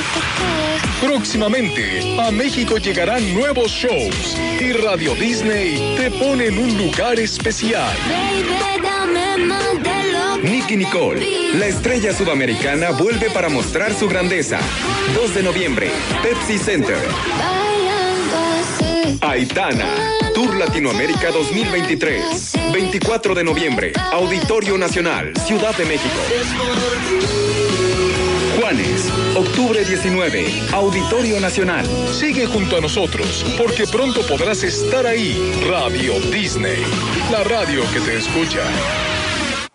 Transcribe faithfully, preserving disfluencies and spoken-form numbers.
Próximamente, a México llegarán nuevos shows y Radio Disney te pone en un lugar especial. Nicki Nicole, la estrella sudamericana, vuelve para mostrar su grandeza. dos de noviembre, Pepsi Center. Aitana, Tour Latinoamérica dos mil veintitrés. veinticuatro de noviembre, Auditorio Nacional, Ciudad de México. Juanes, octubre diecinueve, Auditorio Nacional. Sigue junto a nosotros, porque pronto podrás estar ahí. Radio Disney, la radio que te escucha.